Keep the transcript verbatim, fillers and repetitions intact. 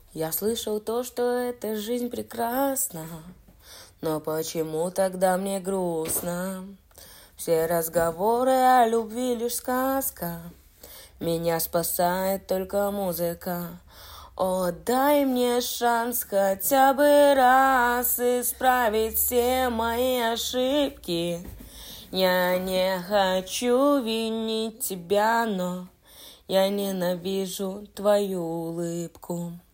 Я слышал то, что эта жизнь прекрасна, но почему тогда мне грустно? Все разговоры о любви лишь сказка, меня спасает только музыка. О, дай мне шанс хотя бы раз исправить все мои ошибки. Я не хочу винить тебя, но я ненавижу твою улыбку.